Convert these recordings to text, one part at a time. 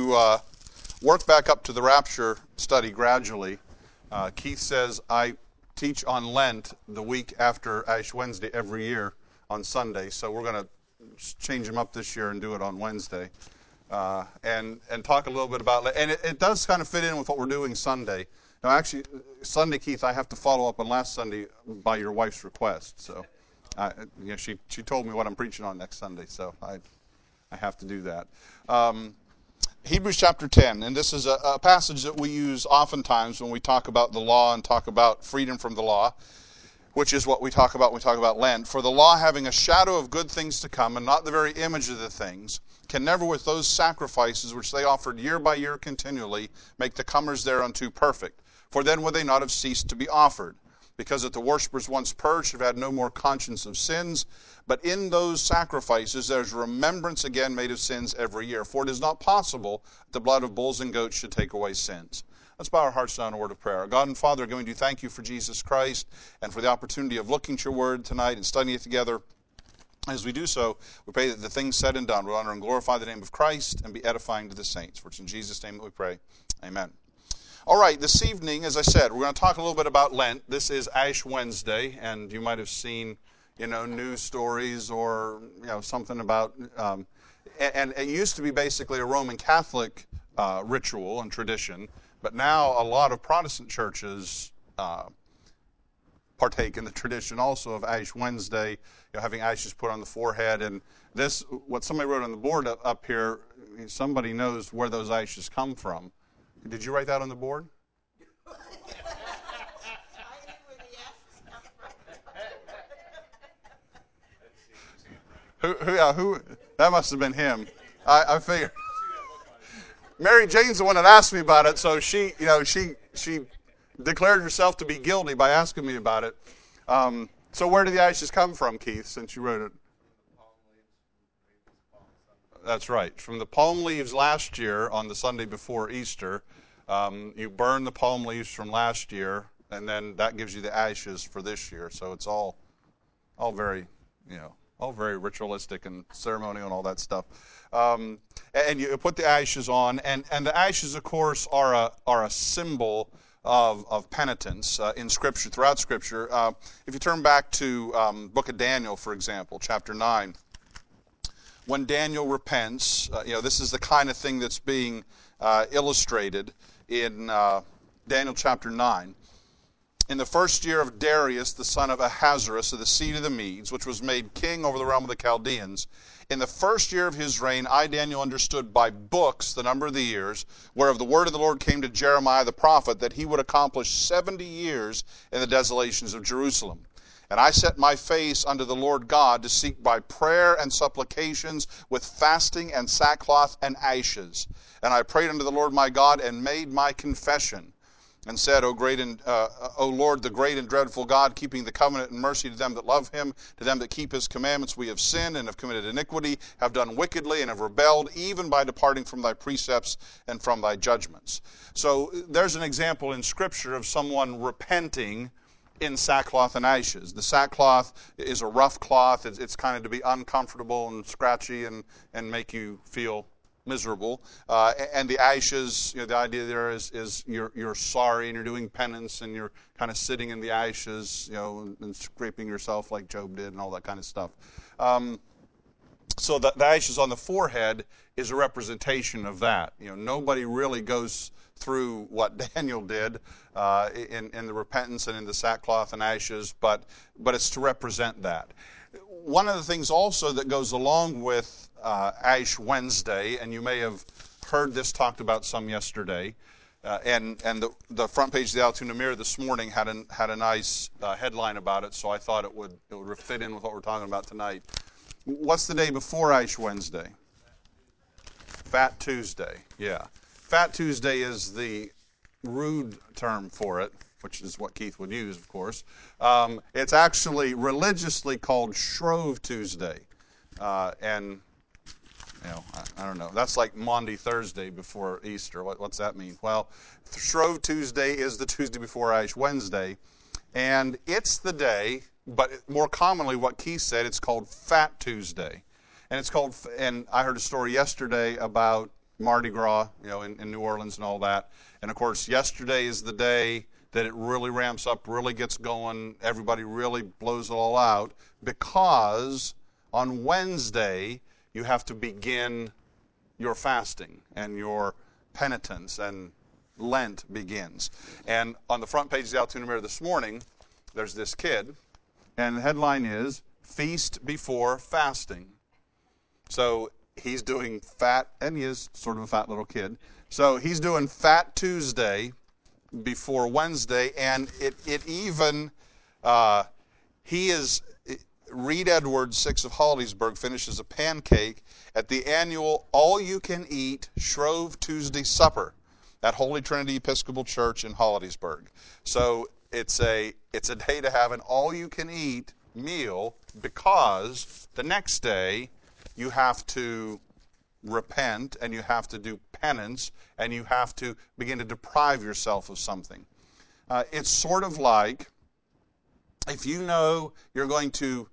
to work back up to the rapture study gradually. Keith says I teach on Lent the week after Ash Wednesday every year on Sunday, so we're going to change them up this year and do it on Wednesday, and talk a little bit about, and it does kind of fit in with what we're doing Sunday. Now, actually, Sunday, Keith, I have to follow up on last Sunday by your wife's request. So, she told me what I'm preaching on next Sunday, so I have to do that. Hebrews chapter 10, and this is a passage that we use oftentimes when we talk about the law and talk about freedom from the law, which is what we talk about when we talk about Lent. For the law, having a shadow of good things to come, and not the very image of the things, can never with those sacrifices which they offered year by year continually make the comers thereunto perfect. For then would they not have ceased to be offered, because that the worshippers once purged have had no more conscience of sins. But in those sacrifices there is remembrance again made of sins every year. For it is not possible that the blood of bulls and goats should take away sins. Let's bow our hearts down in a word of prayer. God and Father, going to thank you for Jesus Christ and for the opportunity of looking at your word tonight and studying it together. As we do so, we pray that the things said and done will honor and glorify the name of Christ and be edifying to the saints. For it's in Jesus' name that we pray. Amen. All right, this evening, as I said, we're going to talk a little bit about Lent. This is Ash Wednesday, and you might have seen, news stories or, something about, and it used to be basically a Roman Catholic ritual and tradition, but now a lot of Protestant churches partake in the tradition also of Ash Wednesday, having ashes put on the forehead. And this, what somebody wrote on the board up here, somebody knows where those ashes come from. Did you write that on the board? Who? That must have been him. I figured. Mary Jane's the one that asked me about it, so she declared herself to be guilty by asking me about it. So where did the ashes come from, Keith, since you wrote it? That's right. From the palm leaves last year on the Sunday before Easter. You burn the palm leaves from last year, and then that gives you the ashes for this year. So it's all very, all very ritualistic and ceremonial and all that stuff. And you put the ashes on, and the ashes, of course, are a symbol of penitence in Scripture, throughout Scripture. If you turn back to book of Daniel, for example, chapter 9, when Daniel repents, this is the kind of thing that's being illustrated in Daniel chapter 9. In the first year of Darius, the son of Ahasuerus, of the seed of the Medes, which was made king over the realm of the Chaldeans, in the first year of his reign, I, Daniel, understood by books the number of the years, whereof the word of the Lord came to Jeremiah the prophet, that he would accomplish 70 years in the desolations of Jerusalem. And I set my face unto the Lord God to seek by prayer and supplications with fasting and sackcloth and ashes. And I prayed unto the Lord my God and made my confession and said, O Lord, the great and dreadful God, keeping the covenant and mercy to them that love him, to them that keep his commandments, we have sinned and have committed iniquity, have done wickedly and have rebelled, even by departing from thy precepts and from thy judgments. So there's an example in Scripture of someone repenting in sackcloth and ashes. The sackcloth is a rough cloth. It's kind of to be uncomfortable and scratchy and make you feel miserable. And the ashes, the idea there is you're sorry and you're doing penance and you're kind of sitting in the ashes, and scraping yourself like Job did and all that kind of stuff. So the ashes on the forehead is a representation of that. Nobody really goes through what Daniel did in the repentance and in the sackcloth and ashes, but it's to represent that. One of the things also that goes along with Ash Wednesday, and you may have heard this talked about some yesterday, and the front page of the Altoona Mirror this morning had a nice headline about it, so I thought it would fit in with what we're talking about tonight. What's the day before Ash Wednesday? Fat Tuesday, yeah. Fat Tuesday is the rude term for it, which is what Keith would use, of course. It's actually religiously called Shrove Tuesday. And, I don't know. That's like Maundy Thursday before Easter. What's that mean? Well, Shrove Tuesday is the Tuesday before Ash Wednesday. And it's the day, but more commonly what Keith said, it's called Fat Tuesday. And I heard a story yesterday about Mardi Gras, in New Orleans and all that. And of course, yesterday is the day that it really ramps up, really gets going. Everybody really blows it all out because on Wednesday you have to begin your fasting and your penitence, and Lent begins. And on the front page of the Altoona Mirror this morning, there's this kid, and the headline is Feast Before Fasting. So he's doing fat, and he is sort of a fat little kid. So he's doing Fat Tuesday before Wednesday, and it even, Reed Edwards, 6 of Hollidaysburg, finishes a pancake at the annual all-you-can-eat Shrove Tuesday Supper at Holy Trinity Episcopal Church in Hollidaysburg. So it's a day to have an all-you-can-eat meal because the next day you have to repent and you have to do penance and you have to begin to deprive yourself of something. It's sort of like if you know you're going to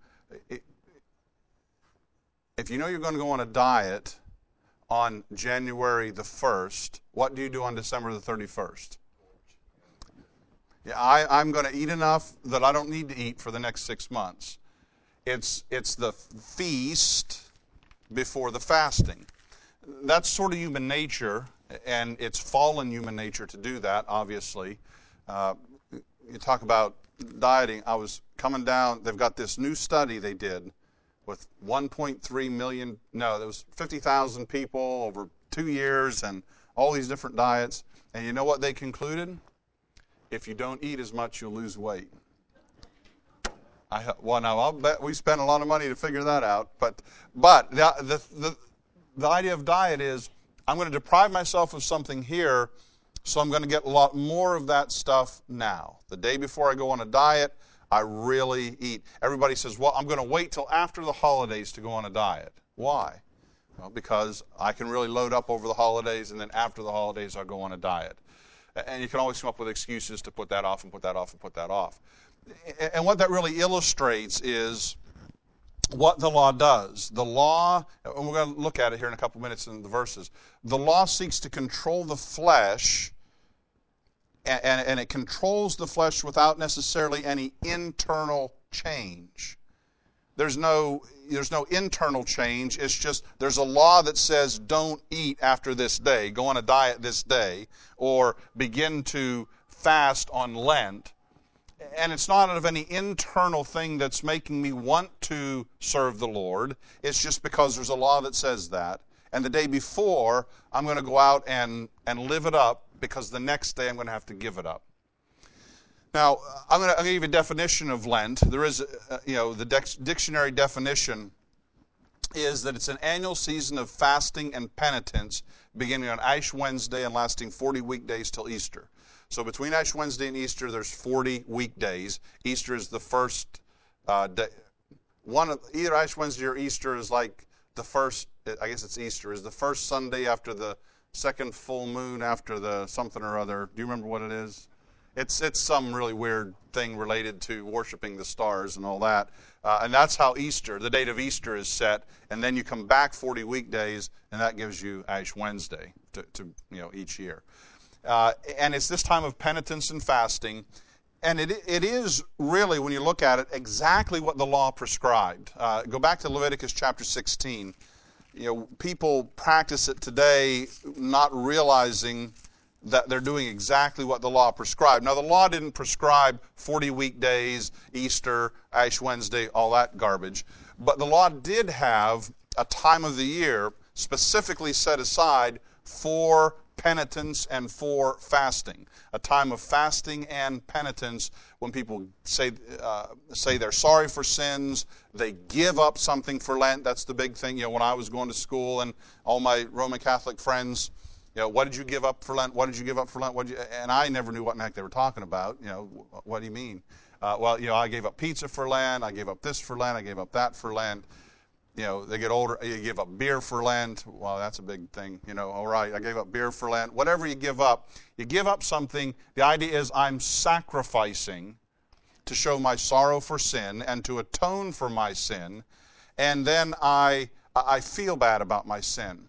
go on a diet on January the 1st, what do you do on December the 31st? Yeah, I'm going to eat enough that I don't need to eat for the next 6 months. It's the feast before the fasting. That's sort of human nature, and it's fallen human nature to do that, obviously. You talk about dieting. I was coming down, they've got this new study they did with 1.3 million, no, there was 50,000 people over 2 years and all these different diets. And you know what they concluded? If you don't eat as much, you'll lose weight. Now I'll bet we spent a lot of money to figure that out. But the idea of diet is I'm going to deprive myself of something here, so I'm going to get a lot more of that stuff now. The day before I go on a diet, I really eat. Everybody says, well, I'm going to wait till after the holidays to go on a diet. Why? Well, because I can really load up over the holidays, and then after the holidays I'll go on a diet. And you can always come up with excuses to put that off and put that off and put that off. And what that really illustrates is what the law does. The law, and we're going to look at it here in a couple minutes in the verses, the law seeks to control the flesh, and it controls the flesh without necessarily any internal change. There's no internal change. It's just there's a law that says don't eat after this day, go on a diet this day, or begin to fast on Lent. And it's not out of any internal thing that's making me want to serve the Lord. It's just because there's a law that says that. And the day before, I'm going to go out and live it up because the next day I'm going to have to give it up. Now, I'm going to give you a definition of Lent. There is, the dictionary definition is that it's an annual season of fasting and penitence beginning on Ash Wednesday and lasting 40 weekdays till Easter. So between Ash Wednesday and Easter, there's 40 weekdays. Easter is the first day. Either Ash Wednesday or Easter is like the first, I guess it's Easter, is the first Sunday after the second full moon after the something or other. Do you remember what it is? It's some really weird thing related to worshiping the stars and all that. And that's how Easter, the date of Easter is set. And then you come back 40 weekdays, and that gives you Ash Wednesday to each year. And it's this time of penitence and fasting. And it is really, when you look at it, exactly what the law prescribed. Go back to Leviticus chapter 16. People practice it today not realizing that they're doing exactly what the law prescribed. Now, the law didn't prescribe 40 weekdays, Easter, Ash Wednesday, all that garbage. But the law did have a time of the year specifically set aside for penitence and for fasting. A time of fasting and penitence when people say they're sorry for sins, they give up something for Lent. That's the big thing. When I was going to school and all my Roman Catholic friends, what did you give up for Lent? What did you give up for Lent? And I never knew what in the heck they were talking about. What do you mean? I gave up pizza for Lent. I gave up this for Lent. I gave up that for Lent. They get older. You give up beer for Lent. Well, that's a big thing. All right, I gave up beer for Lent. Whatever you give up something. The idea is I'm sacrificing to show my sorrow for sin and to atone for my sin, and then I feel bad about my sin.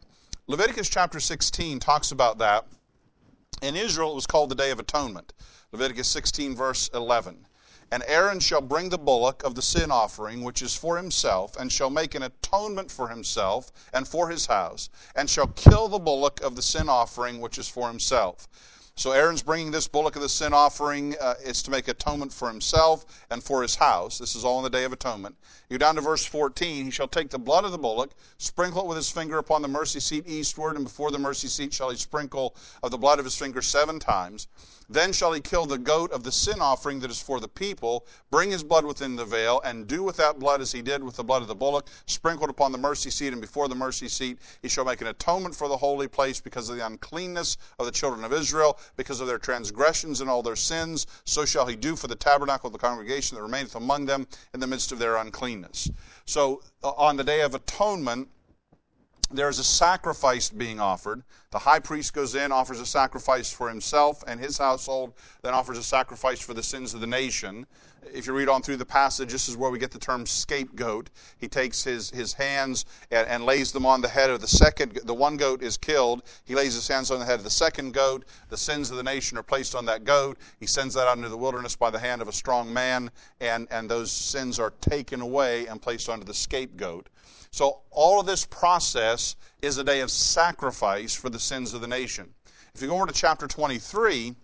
Leviticus chapter 16 talks about that. In Israel, it was called the Day of Atonement. Leviticus 16, verse 11. And Aaron shall bring the bullock of the sin offering, which is for himself, and shall make an atonement for himself and for his house, and shall kill the bullock of the sin offering, which is for himself. So Aaron's bringing this bullock of the sin offering. It's to make atonement for himself and for his house. This is all on the Day of Atonement. You go down to verse 14. He shall take the blood of the bullock, sprinkle it with his finger upon the mercy seat eastward, and before the mercy seat shall he sprinkle of the blood of his finger 7 times. Then shall he kill the goat of the sin offering that is for the people, bring his blood within the veil, and do with that blood as he did with the blood of the bullock, sprinkled upon the mercy seat, and before the mercy seat he shall make an atonement for the holy place because of the uncleanness of the children of Israel, because of their transgressions and all their sins. So shall he do for the tabernacle of the congregation that remaineth among them in the midst of their uncleanness. So on the Day of Atonement, there is a sacrifice being offered. The high priest goes in, offers a sacrifice for himself and his household, then offers a sacrifice for the sins of the nation. If you read on through the passage, this is where we get the term scapegoat. He takes his hands and lays them on the head of the one goat is killed. He lays his hands on the head of the second goat. The sins of the nation are placed on that goat. He sends that out into the wilderness by the hand of a strong man, and those sins are taken away and placed onto the scapegoat. So all of this process is a day of sacrifice for the sins of the nation. If you go over to chapter 23,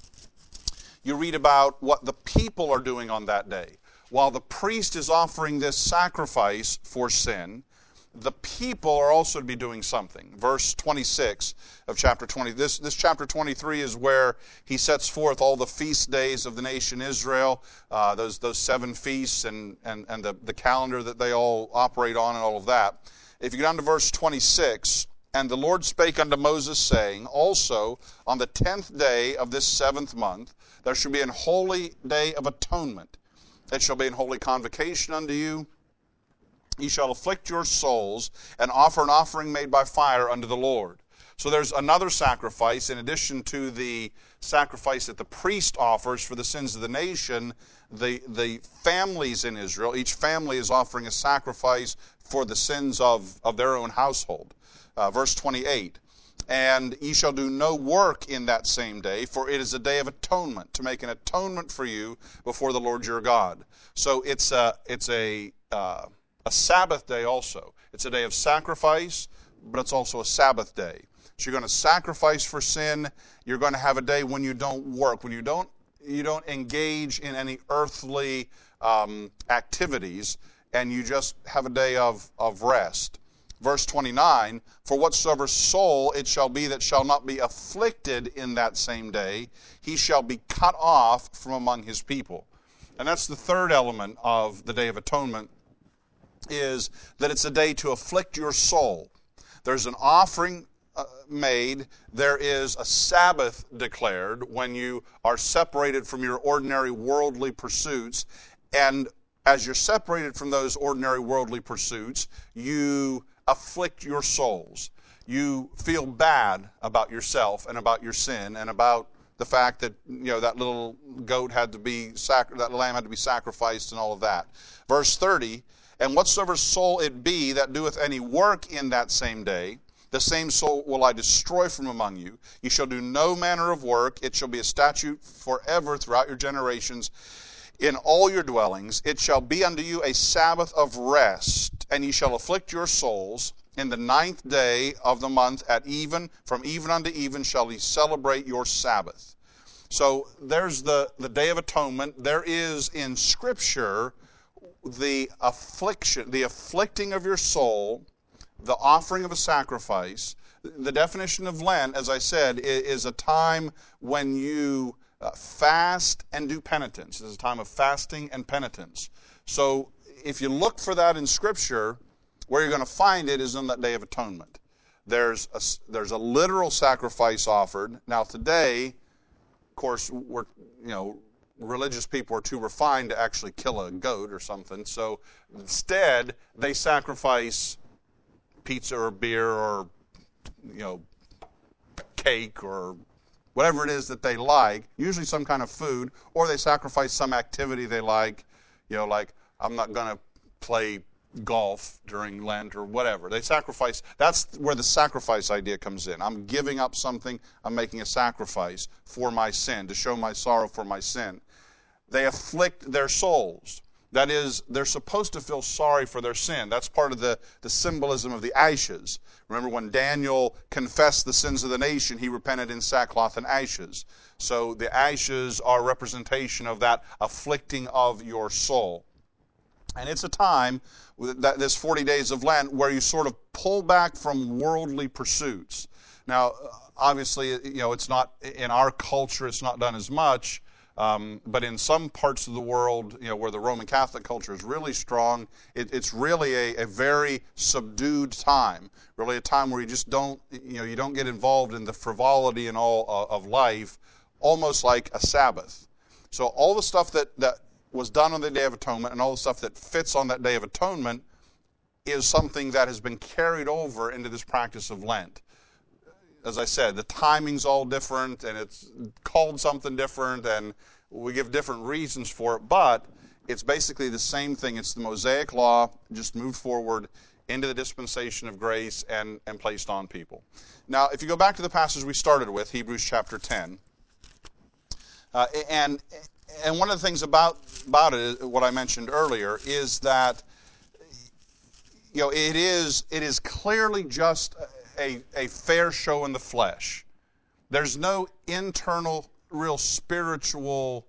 you read about what the people are doing on that day. While the priest is offering this sacrifice for sin, the people are also to be doing something. Verse 26 of chapter 20. This chapter 23 is where he sets forth all the feast days of the nation Israel, those 7 feasts and the calendar that they all operate on and all of that. If you go down to verse 26, and the Lord spake unto Moses, saying, Also on the 10th day of this 7th month there shall be an holy day of atonement. It shall be an holy convocation unto you. Ye shall afflict your souls and offer an offering made by fire unto the Lord. So there's another sacrifice in addition to the sacrifice that the priest offers for the sins of the nation. The families in Israel, each family is offering a sacrifice for the sins of their own household. Verse 28. And ye shall do no work in that same day, for it is a day of atonement, to make an atonement for you before the Lord your God. So it's a Sabbath day also. It's a day of sacrifice, but it's also a Sabbath day. So you're going to sacrifice for sin. You're going to have a day when you don't work, when you don't engage in any earthly activities, and you just have a day of rest. Verse 29, For whatsoever soul it shall be that shall not be afflicted in that same day, he shall be cut off from among his people. And that's the third element of the Day of Atonement, is that it's a day to afflict your soul. There's an offering made. There is a Sabbath declared when you are separated from your ordinary worldly pursuits. And as you're separated from those ordinary worldly pursuits, you afflict your souls. You feel bad about yourself and about your sin and about the fact that that little goat had to be that lamb had to be sacrificed and all of that. Verse 30. And whatsoever soul it be that doeth any work in that same day, the same soul will I destroy from among you. Ye shall do no manner of work. It shall be a statute forever throughout your generations in all your dwellings. It shall be unto you a Sabbath of rest, and ye shall afflict your souls. In the 9th day of the month at even, from even unto even shall ye celebrate your Sabbath. So there's the Day of Atonement. There is in Scripture the affliction, the afflicting of your soul, the offering of a sacrifice. The definition of Lent, as I said, is a time when you fast and do penitence. It's a time of fasting and penitence. So if you look for that in Scripture, where you're going to find it is on that Day of Atonement. There's a literal sacrifice offered. Now today, of course, religious people are too refined to actually kill a goat or something. So instead, they sacrifice pizza or beer or cake or whatever it is that they like, usually some kind of food, or they sacrifice some activity they like. Like, I'm not going to play golf during Lent or whatever. They sacrifice. That's where the sacrifice idea comes in. I'm giving up something. I'm making a sacrifice for my sin, to show my sorrow for my sin. They afflict their souls. That is, they're supposed to feel sorry for their sin. That's part of the symbolism of the ashes. Remember when Daniel confessed the sins of the nation, he repented in sackcloth and ashes. So the ashes are a representation of that afflicting of your soul. And it's a time, this 40 days of Lent, where you sort of pull back from worldly pursuits. Now, obviously, it's not, in our culture, it's not done as much. But in some parts of the world, where the Roman Catholic culture is really strong, it's really a very subdued time. Really a time where you just don't, you don't get involved in the frivolity and all of life, almost like a Sabbath. So all the stuff that was done on the Day of Atonement and all the stuff that fits on that Day of Atonement is something that has been carried over into this practice of Lent. As I said, the timing's all different, and it's called something different, and we give different reasons for it, but it's basically the same thing. It's the Mosaic Law, just moved forward into the dispensation of grace and placed on people. Now, if you go back to the passage we started with, Hebrews chapter 10, and one of the things about it, what I mentioned earlier, is that it is clearly just a fair show in the flesh. There's no internal, real spiritual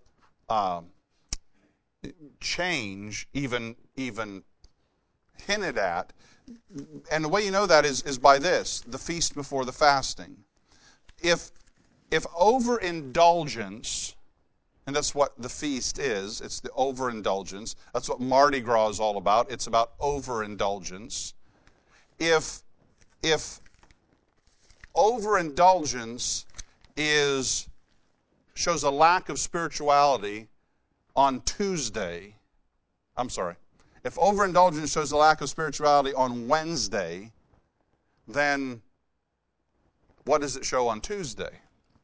change even hinted at. And the way you know that is by this, the feast before the fasting. If overindulgence, and that's what the feast is, it's the overindulgence. That's what Mardi Gras is all about. It's about overindulgence. If overindulgence shows a lack of spirituality on Tuesday, if overindulgence shows a lack of spirituality on Wednesday, then what does it show on Tuesday?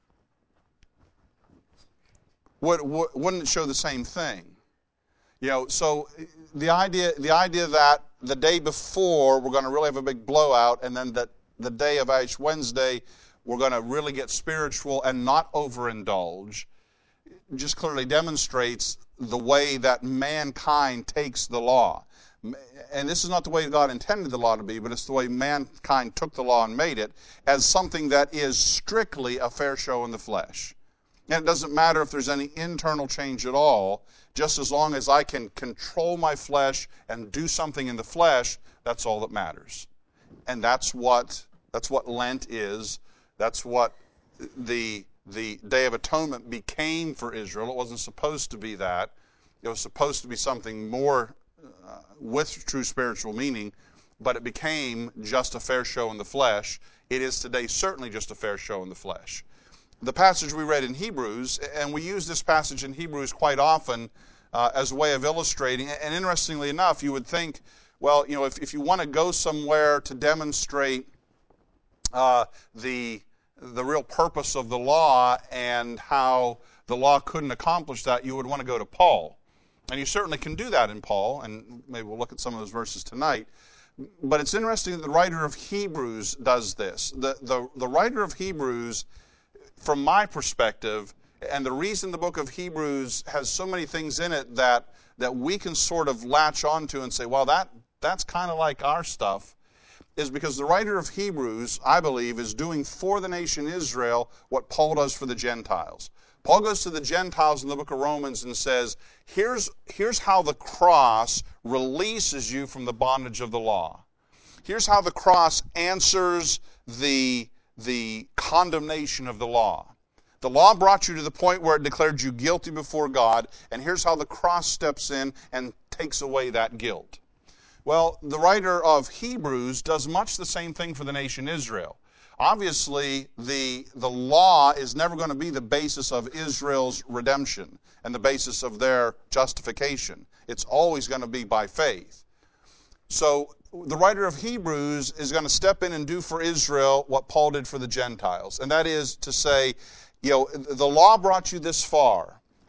Wouldn't it show the same thing? So the idea that the day before we're going to really have a big blowout, and then that the day of Ash Wednesday we're going to really get spiritual and not overindulge, just clearly demonstrates the way that mankind takes the law. And this is not the way God intended the law to be, but it's the way mankind took the law and made it as something that is strictly a fair show in the flesh. And it doesn't matter if there's any internal change at all, just as long as I can control my flesh and do something in the flesh, that's all that matters. And that's what Lent is. That's what the Day of Atonement became for Israel. It wasn't supposed to be that. It was supposed to be something more with true spiritual meaning, but it became just a fair show in the flesh. It is today certainly just a fair show in the flesh. The passage we read in Hebrews, and we use this passage in Hebrews quite often as a way of illustrating, and interestingly enough, you would think, well, if you want to go somewhere to demonstrate the real purpose of the law and how the law couldn't accomplish that, you would want to go to Paul. And you certainly can do that in Paul, and maybe we'll look at some of those verses tonight. But it's interesting that the writer of Hebrews does this. The writer of Hebrews, from my perspective, and the reason the book of Hebrews has so many things in it that we can sort of latch onto and say, well, that's kind of like our stuff, is because the writer of Hebrews, I believe, is doing for the nation Israel what Paul does for the Gentiles. Paul goes to the Gentiles in the book of Romans and says, here's how the cross releases you from the bondage of the law. Here's how the cross answers the condemnation of the law. The law brought you to the point where it declared you guilty before God, and here's how the cross steps in and takes away that guilt. Well, the writer of Hebrews does much the same thing for the nation Israel. Obviously, the law is never going to be the basis of Israel's redemption and the basis of their justification. It's always going to be by faith. So the writer of Hebrews is going to step in and do for Israel what Paul did for the Gentiles. And that is to say, the law brought you this far.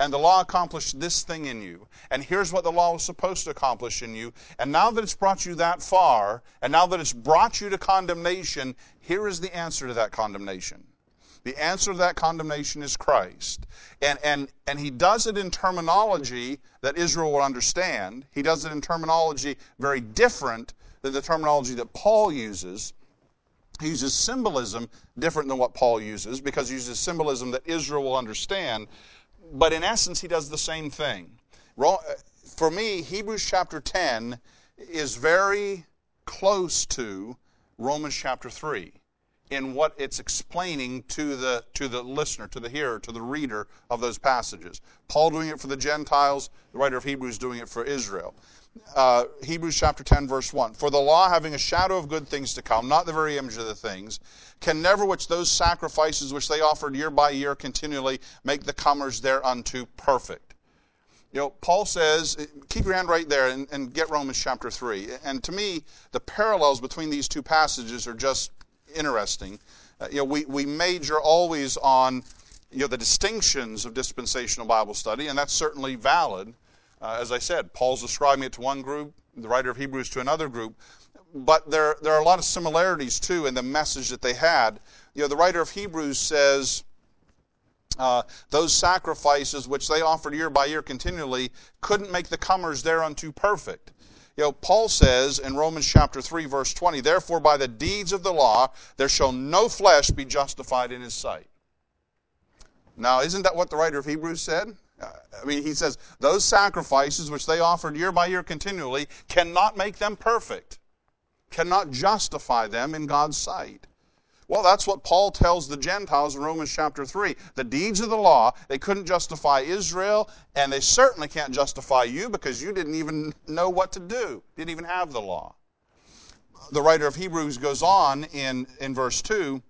and the law accomplished this thing in you. And here's what the law was supposed to accomplish in you. And now that it's brought you that far, and now that it's brought you to condemnation, here is the answer to that condemnation. The answer to that condemnation is Christ. And he does it in terminology that Israel will understand. He does it in terminology very different than the terminology that Paul uses. He uses symbolism different than what Paul uses, because he uses symbolism that Israel will understand. But in essence, he does the same thing. For me, Hebrews chapter 10 is very close to Romans chapter 3 in what it's explaining to the listener, to the hearer, to the reader of those passages. Paul doing it for the Gentiles, the writer of Hebrews doing it for Israel. Hebrews chapter 10, verse 1. For the law, having a shadow of good things to come, not the very image of the things, can never, which those sacrifices which they offered year by year continually, make the comers thereunto perfect. Paul says, keep your hand right there and get Romans chapter 3. And to me, the parallels between these two passages are just interesting. We major always on the distinctions of dispensational Bible study, and that's certainly valid. As I said, Paul's describing it to one group, the writer of Hebrews to another group. But there are a lot of similarities, too, in the message that they had. The writer of Hebrews says, those sacrifices which they offered year by year continually couldn't make the comers thereunto perfect. Paul says in Romans chapter 3, verse 20, therefore by the deeds of the law there shall no flesh be justified in his sight. Now, isn't that what the writer of Hebrews said? He says, those sacrifices which they offered year by year continually cannot make them perfect, cannot justify them in God's sight. Well, that's what Paul tells the Gentiles in Romans chapter 3. The deeds of the law, they couldn't justify Israel, and they certainly can't justify you because you didn't even know what to do, didn't even have the law. The writer of Hebrews goes on in verse 2,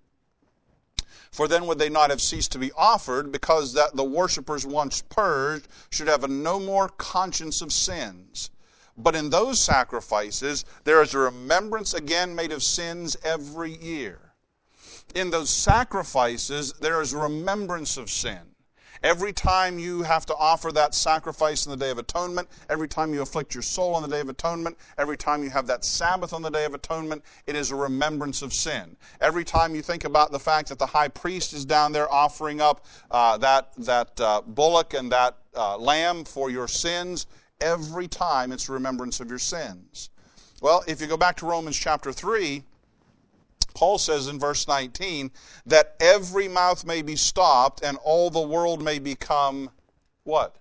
for then would they not have ceased to be offered, because that the worshippers once purged should have no more conscience of sins. But in those sacrifices there is a remembrance again made of sins every year. In those sacrifices there is a remembrance of sin. Every time you have to offer that sacrifice on the Day of Atonement, every time you afflict your soul on the Day of Atonement, every time you have that Sabbath on the Day of Atonement, it is a remembrance of sin. Every time you think about the fact that the high priest is down there offering up that bullock and that lamb for your sins, every time it's a remembrance of your sins. Well, if you go back to Romans chapter 3, Paul says in verse 19 that every mouth may be stopped and all the world may become what?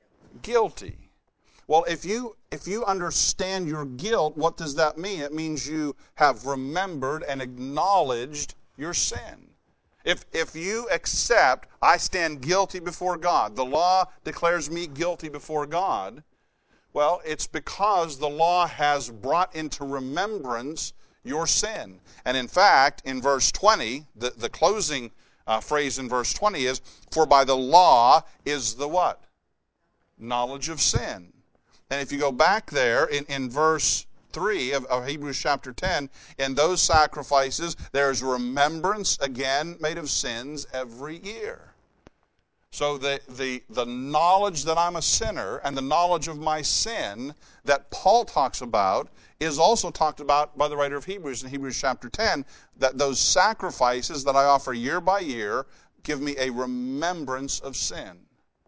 Guilty. Well, if you understand your guilt, what does that mean? It means you have remembered and acknowledged your sin. If you accept, I stand guilty before God, the law declares me guilty before God, well, it's because the law has brought into remembrance your sin. And in fact, in verse 20, the closing phrase in verse 20 is, for by the law is the what? Knowledge of sin. And if you go back there in verse 3 of Hebrews chapter 10, in those sacrifices there's remembrance again made of sins every year. So the knowledge that I'm a sinner and the knowledge of my sin that Paul talks about is also talked about by the writer of Hebrews in Hebrews chapter 10, that those sacrifices that I offer year by year give me a remembrance of sin.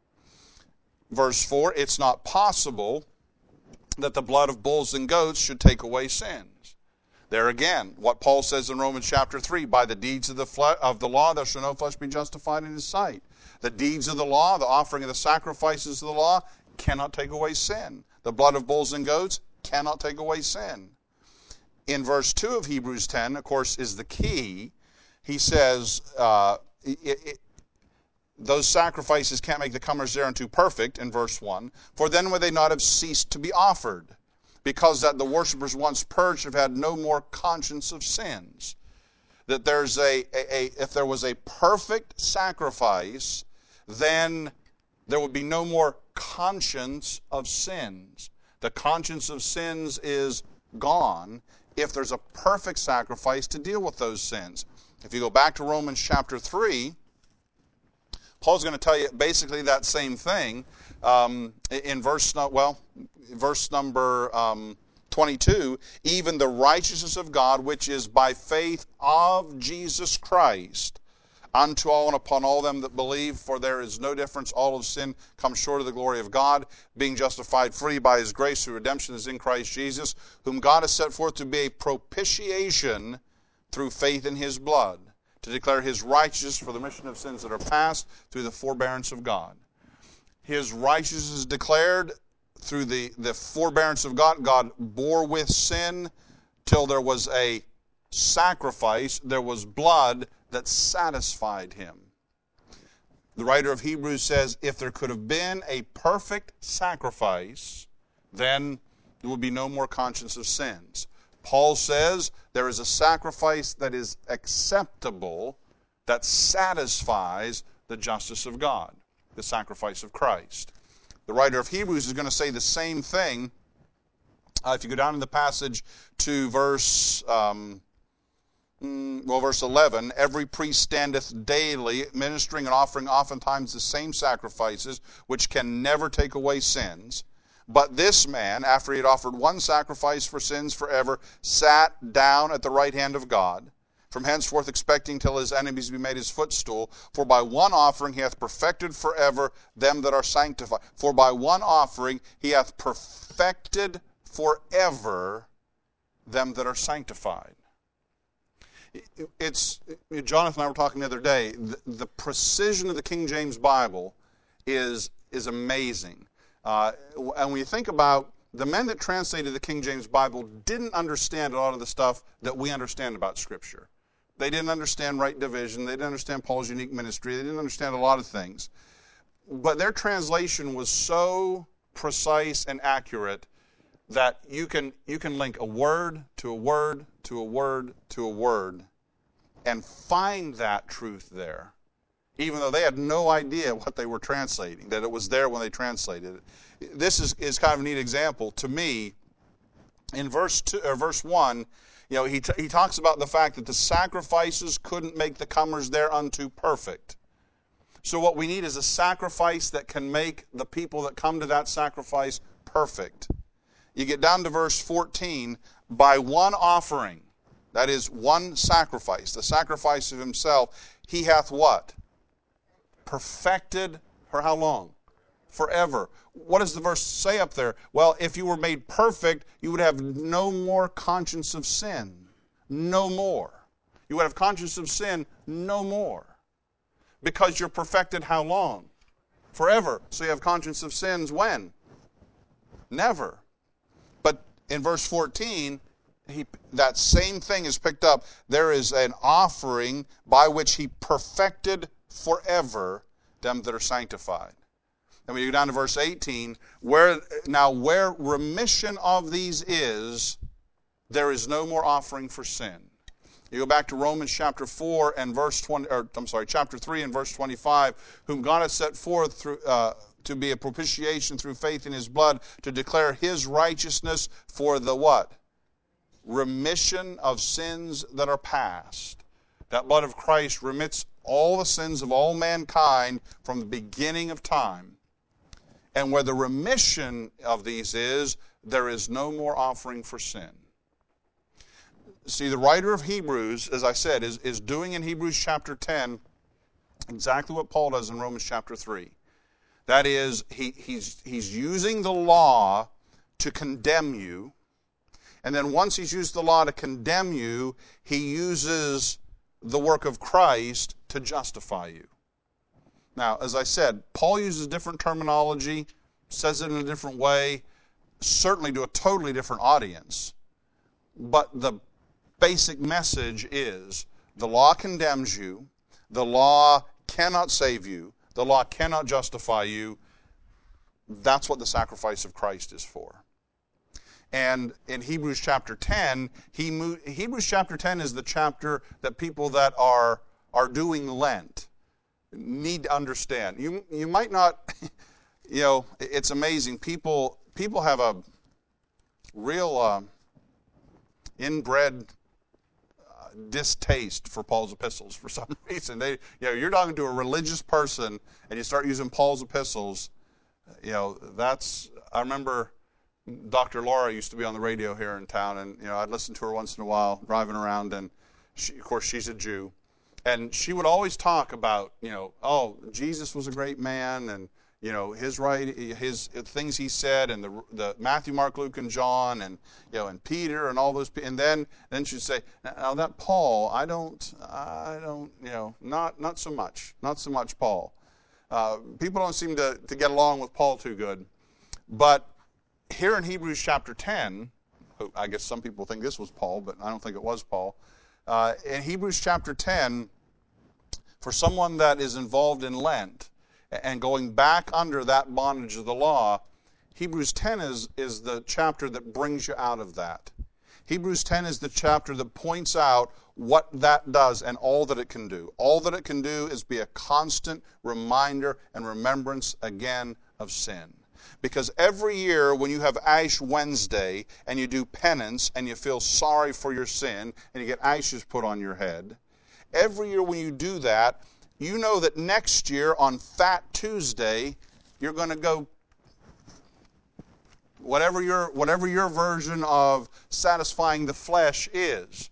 Verse 4, it's not possible that the blood of bulls and goats should take away sins. There again, what Paul says in Romans chapter 3, by the deeds of the law there shall no flesh be justified in his sight. The deeds of the law, the offering of the sacrifices of the law, cannot take away sin. The blood of bulls and goats cannot take away sin. In verse 2 of Hebrews 10, of course, is the key. He says, those sacrifices can't make the comers thereunto perfect, in verse 1. For then would they not have ceased to be offered, because that the worshippers once purged have had no more conscience of sins. That there's if there was a perfect sacrifice, then there would be no more conscience of sins. The conscience of sins is gone if there's a perfect sacrifice to deal with those sins. If you go back to Romans chapter 3, Paul's going to tell you basically that same thing in verse number 22. Even the righteousness of God, which is by faith of Jesus Christ, unto all and upon all them that believe, for there is no difference. All of sin comes short of the glory of God, being justified freely by his grace through redemption is in Christ Jesus, whom God has set forth to be a propitiation through faith in his blood, to declare his righteousness for the remission of sins that are past through the forbearance of God. His righteousness is declared through the forbearance of God. God bore with sin till there was a sacrifice, there was blood that satisfied him. The writer of Hebrews says, if there could have been a perfect sacrifice, then there would be no more conscience of sins. Paul says there is a sacrifice that is acceptable, that satisfies the justice of God, the sacrifice of Christ. The writer of Hebrews is going to say the same thing. If you go down in the passage to verse 11, every priest standeth daily, ministering and offering oftentimes the same sacrifices, which can never take away sins. But this man, after he had offered one sacrifice for sins forever, sat down at the right hand of God, from henceforth expecting till his enemies be made his footstool. For by one offering he hath perfected forever them that are sanctified. For by one offering he hath perfected forever them that are sanctified. Jonathan and I were talking the other day, the precision of the King James Bible is amazing. And when you think about the men that translated the King James Bible didn't understand a lot of the stuff that we understand about Scripture. They didn't understand right division. They didn't understand Paul's unique ministry. They didn't understand a lot of things. But their translation was so precise and accurate that you can link a word to a word to a word to a word and find that truth there, even though they had no idea what they were translating, that it was there when they translated it. This is kind of a neat example to me. In verse 1, he talks about the fact that the sacrifices couldn't make the comers thereunto perfect. So what we need is a sacrifice that can make the people that come to that sacrifice perfect. You get down to verse 14, by one offering, that is one sacrifice, the sacrifice of himself, he hath what? Perfected for how long? Forever. What does the verse say up there? Well, if you were made perfect, you would have no more conscience of sin. No more. You would have conscience of sin no more. Because you're perfected how long? Forever. So you have conscience of sins when? Never. But in verse 14, that same thing is picked up. There is an offering by which he perfected forever them that are sanctified. And when you go down to verse 18, where remission of these is, there is no more offering for sin. You go back to Romans chapter 4 and chapter 3 and verse 25, whom God has set forth through to be a propitiation through faith in his blood, to declare his righteousness for the what? Remission of sins that are past. That blood of Christ remits all the sins of all mankind from the beginning of time. And where the remission of these is, there is no more offering for sin. See, the writer of Hebrews, as I said, is doing in Hebrews chapter 10 exactly what Paul does in Romans chapter 3. That is, he's using the law to condemn you, and then once he's used the law to condemn you, he uses the work of Christ to justify you. Now, as I said, Paul uses different terminology, says it in a different way, certainly to a totally different audience. But the basic message is the law condemns you, the law cannot save you, the law cannot justify you. That's what the sacrifice of Christ is for. And in Hebrews chapter 10, Hebrews chapter 10 is the chapter that people that are doing Lent need to understand. You might not, it's amazing. People have a real inbred distaste for Paul's epistles for some reason. You're talking to a religious person and you start using Paul's epistles. I remember Dr. Laura used to be on the radio here in town, and I'd listen to her once in a while driving around, and of course she's a Jew, and she would always talk about Jesus was a great man, and his things he said, and the Matthew, Mark, Luke, and John, and and Peter, and all those, and then she'd say, now that Paul, I don't, not so much Paul. People don't seem to get along with Paul too good. But here in Hebrews chapter 10, I guess some people think this was Paul, but I don't think it was Paul. In Hebrews chapter 10, for someone that is involved in Lent and going back under that bondage of the law, Hebrews 10 is the chapter that brings you out of that. Hebrews 10 is the chapter that points out what that does and all that it can do. All that it can do is be a constant reminder and remembrance again of sin. Because every year when you have Ash Wednesday and you do penance and you feel sorry for your sin and you get ashes put on your head, every year when you do that, you know that next year on Fat Tuesday, you're going to go whatever your version of satisfying the flesh is.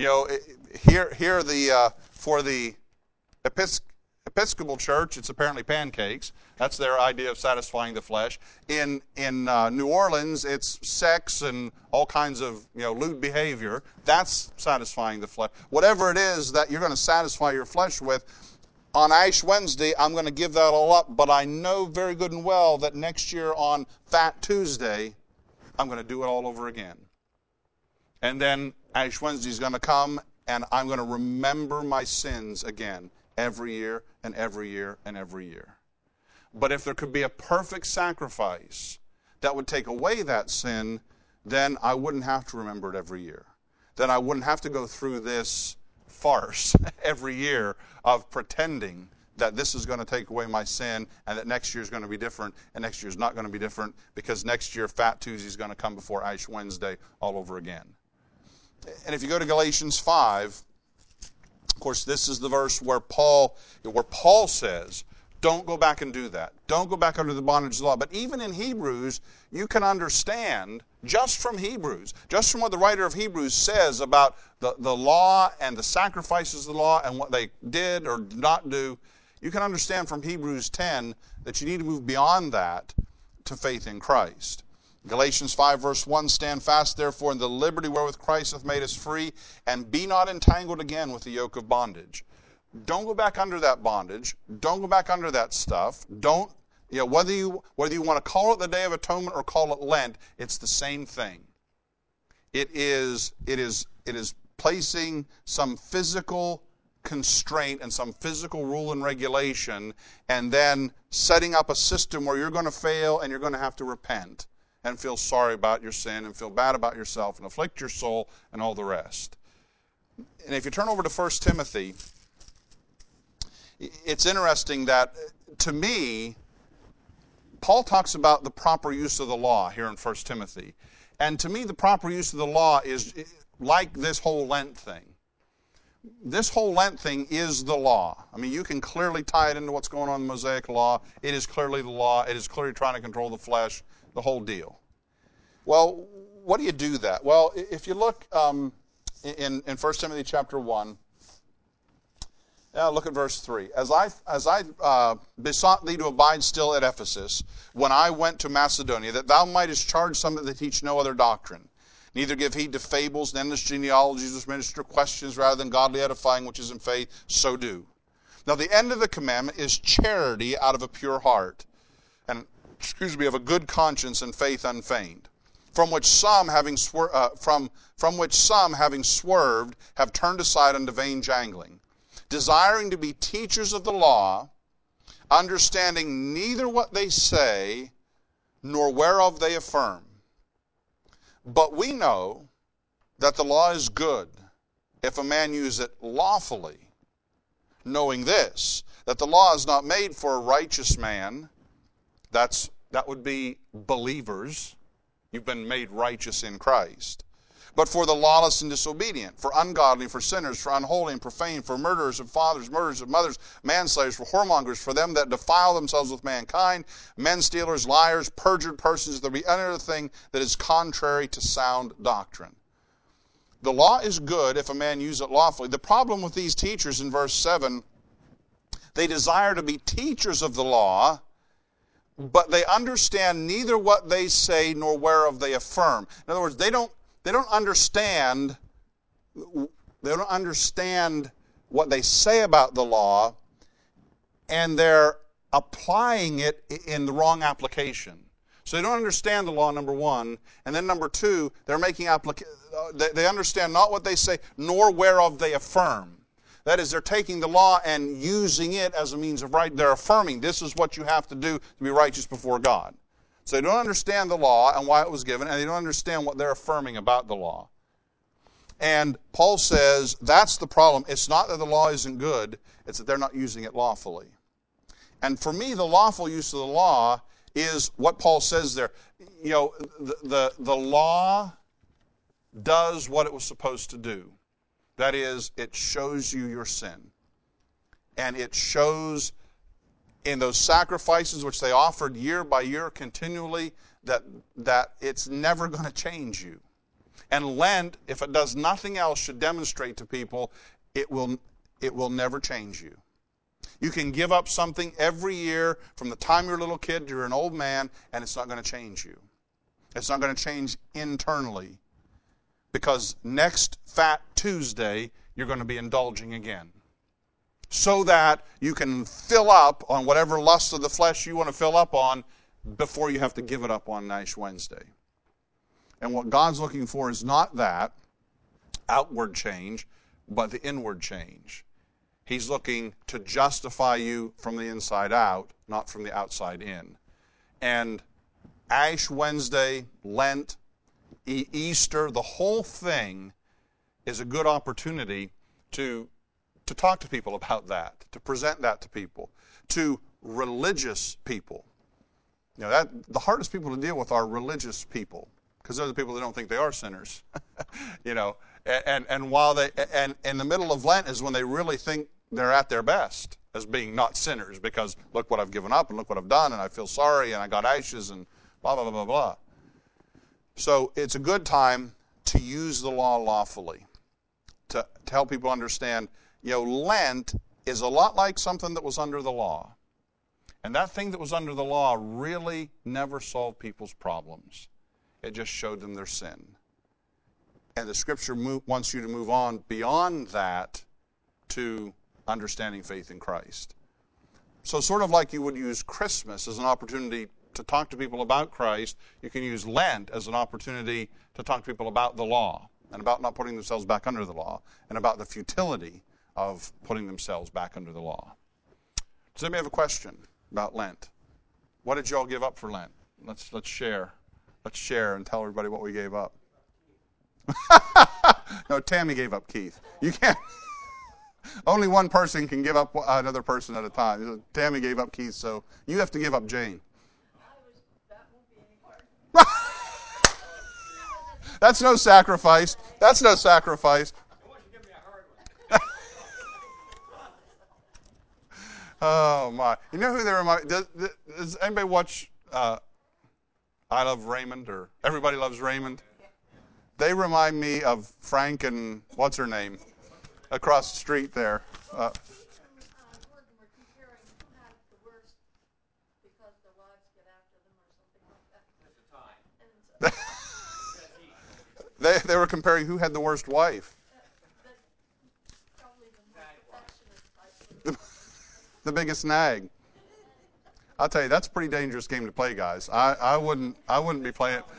For the Episcopal Church, it's apparently pancakes. That's their idea of satisfying the flesh. In New Orleans, it's sex and all kinds of lewd behavior. That's satisfying the flesh. Whatever it is that you're going to satisfy your flesh with, on Ash Wednesday, I'm going to give that all up, but I know very good and well that next year on Fat Tuesday, I'm going to do it all over again. And then Ash Wednesday is going to come, and I'm going to remember my sins again every year and every year and every year. But if there could be a perfect sacrifice that would take away that sin, then I wouldn't have to remember it every year. Then I wouldn't have to go through this farce every year of pretending that this is going to take away my sin and that next year is going to be different and next year is not going to be different because next year Fat Tuesday is going to come before Ash Wednesday all over again. And if you go to Galatians 5, of course, this is the verse where Paul says, don't go back and do that. Don't go back under the bondage of the law. But even in Hebrews, you can understand, just from Hebrews, just from what the writer of Hebrews says about the law and the sacrifices of the law and what they did or did not do, you can understand from Hebrews 10 that you need to move beyond that to faith in Christ. Galatians 5 verse 1, stand fast therefore in the liberty wherewith Christ hath made us free, and be not entangled again with the yoke of bondage. Don't go back under that bondage. Don't go back under that stuff. Don't, whether you want to call it the Day of Atonement or call it Lent, it's the same thing. It is placing some physical constraint and some physical rule and regulation, and then setting up a system where you're going to fail and you're going to have to repent and feel sorry about your sin and feel bad about yourself and afflict your soul and all the rest. And if you turn over to 1 Timothy, it's interesting that, to me, Paul talks about the proper use of the law here in 1 Timothy. And to me, the proper use of the law is like this whole Lent thing. This whole Lent thing is the law. I mean, you can clearly tie it into what's going on in the Mosaic Law. It is clearly the law. It is clearly trying to control the flesh, the whole deal. Well, what do you do that? Well, if you look in 1 Timothy chapter 1, look at verse 3. As I besought thee to abide still at Ephesus, when I went to Macedonia, that thou mightest charge some that teach no other doctrine, neither give heed to fables and endless genealogies, which minister questions rather than godly edifying, which is in faith, so do. Now the end of the commandment is charity out of a pure heart, and of a good conscience and faith unfeigned, from which some having swerved have turned aside unto vain jangling, desiring to be teachers of the law, understanding neither what they say nor whereof they affirm. But we know that the law is good if a man use it lawfully, knowing this, that the law is not made for a righteous man. That would be believers. You've been made righteous in Christ. but for the lawless and disobedient, for ungodly, for sinners, for unholy and profane, for murderers of fathers, murderers of mothers, manslayers, for whoremongers, for them that defile themselves with mankind, men stealers, liars, perjured persons, there be any other thing that is contrary to sound doctrine. The law is good if a man use it lawfully. The problem with these teachers in verse 7, they desire to be teachers of the law, but they understand neither what they say nor whereof they affirm. In other words, they don't understand what they say about the law, and they're applying it in the wrong application. So they don't understand the law, number one, and then number two, they're making they understand not what they say nor whereof they affirm. That is, they're taking the law and using it as a means of right. They're affirming this is what you have to do to be righteous before God. So they don't understand the law and why it was given, and they don't understand what they're affirming about the law. And Paul says that's the problem. It's not that the law isn't good, it's that they're not using it lawfully. And for me, the lawful use of the law is what Paul says there. You know, the law does what it was supposed to do. That is, it shows you your sin. And it shows in those sacrifices which they offered year by year continually that it's never going to change you. And Lent, if it does nothing else, should demonstrate to people it will never change you. You can give up something every year from the time you're a little kid to you're an old man, and it's not going to change you. It's not going to change internally. Because next Fat Tuesday, you're going to be indulging again. So that you can fill up on whatever lust of the flesh you want to fill up on before you have to give it up on Ash Wednesday. And what God's looking for is not that outward change, but the inward change. He's looking to justify you from the inside out, not from the outside in. And Ash Wednesday, Lent, Easter, the whole thing is a good opportunity to talk to people about that, to present that to people, to religious people. You know, the hardest people to deal with are religious people, because they're the people that don't think they are sinners. You know, and while and in the middle of Lent is when they really think they're at their best as being not sinners, because look what I've given up and look what I've done and I feel sorry and I got ashes and blah, blah, blah, blah, blah. So it's a good time to use the law lawfully, to help people understand, you know, Lent is a lot like something that was under the law. And that thing that was under the law really never solved people's problems. It just showed them their sin. And the Scripture wants you to move on beyond that to understanding faith in Christ. So sort of like you would use Christmas as an opportunity to talk to people about Christ, you can use Lent as an opportunity to talk to people about the law and about not putting themselves back under the law and about the futility of putting themselves back under the law. Does anybody have a question about Lent? What did you all give up for Lent? Let's share. Let's share and tell everybody what we gave up. No, Tammy gave up Keith. You can't. Only one person can give up another person at a time. Tammy gave up Keith, so you have to give up Jane. That's no sacrifice. That's no sacrifice. Oh, my. You know who they remind me? Does anybody watch I Love Raymond or Everybody Loves Raymond? They remind me of Frank and what's her name across the street there. They were comparing who had the worst wife. The biggest nag. I'll tell you, that's a pretty dangerous game to play, guys. I wouldn't be playing it.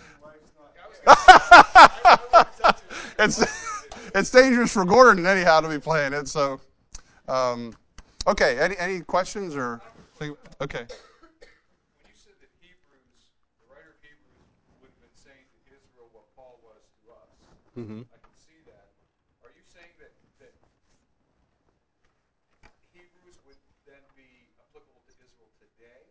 It's dangerous for Gordon anyhow to be playing it. So, okay. Any questions or okay? When you said that Hebrews, the writer of Hebrews, would have been saying to Israel what Paul was to us, Mm-hmm. I can see that. Are you saying that Hebrews would then be applicable to Israel today,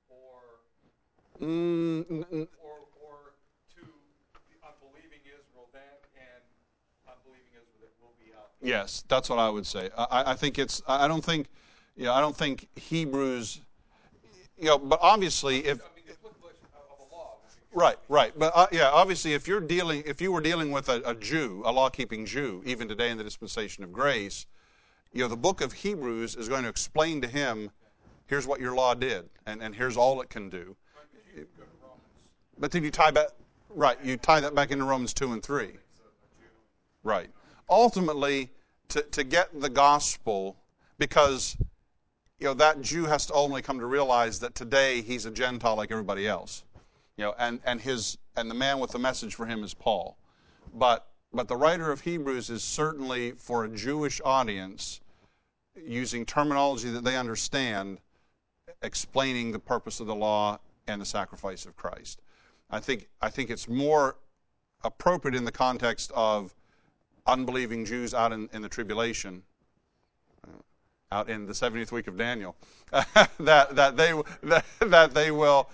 or to the unbelieving Israel then, and unbelieving Israel that will be out. Yes, that's what I would say. I think it's. I don't think. I don't think Hebrews. But obviously, if I mean, the applicability of a law would be right. But obviously, if you were dealing with a Jew, a law-keeping Jew, even today in the dispensation of grace, the book of Hebrews is going to explain to him, here's what your law did, and here's all it can do. But then you tie that back into Romans 2 and 3. Right. Ultimately, to get the gospel, because that Jew has to ultimately come to realize that today he's a Gentile like everybody else. And the man with the message for him is Paul. But the writer of Hebrews is certainly for a Jewish audience, using terminology that they understand, explaining the purpose of the law and the sacrifice of Christ. I think it's more appropriate in the context of unbelieving Jews out in the tribulation, out in the 70th week of Daniel, that they will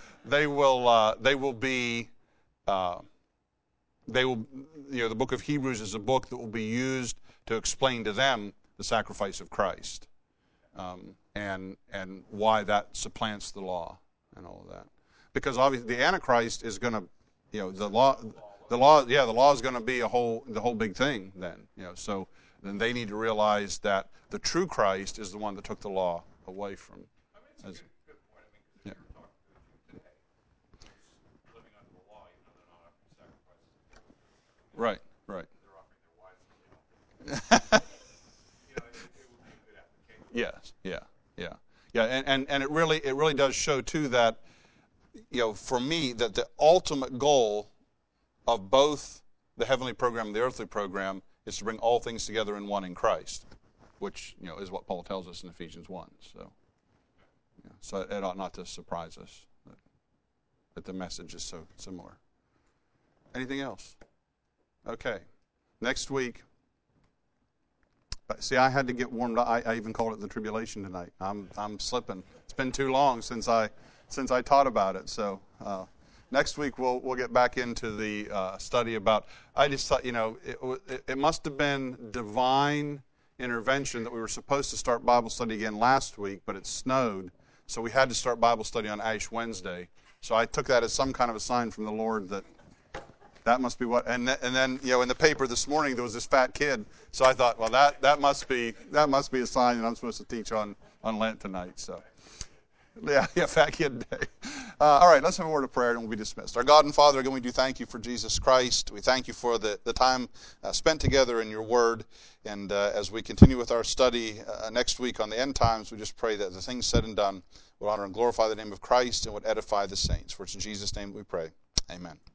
be the book of Hebrews is a book that will be used to explain to them the sacrifice of Christ, and why that supplants the law and all of that. Because obviously the Antichrist is going to, the law is going to be the whole big thing then. So then they need to realize that the true Christ is the one that took the law away from. I mean, it's a good point. I mean, because if you're talking to a Jew today, who's living under the law, even though they're not offering sacrifices, Right. they're offering their wives to kill. It would be a good application. Yes. Yeah. And it really does show too that, for me, that the ultimate goal of both the heavenly program and the earthly program is to bring all things together in one in Christ, which is what Paul tells us in Ephesians 1. So it ought not to surprise us that the message is so similar. Anything else? Okay. Next week. See, I had to get warmed up. I even called it the tribulation tonight. I'm slipping. It's been too long since I taught about it. So next week we'll get back into the study about. I just thought it must have been divine intervention that we were supposed to start Bible study again last week, but it snowed, so we had to start Bible study on Ash Wednesday. So I took that as some kind of a sign from the Lord that must be what. And then in the paper this morning there was this fat kid. So I thought, well, that must be a sign that I'm supposed to teach on Lent tonight. So yeah, fat kid day. All right, let's have a word of prayer and we'll be dismissed. Our God and Father, again, we do thank you for Jesus Christ. We thank you for the time spent together in your word. And as we continue with our study next week on the end times, we just pray that the things said and done would honor and glorify the name of Christ and would edify the saints. For it's in Jesus' name we pray. Amen.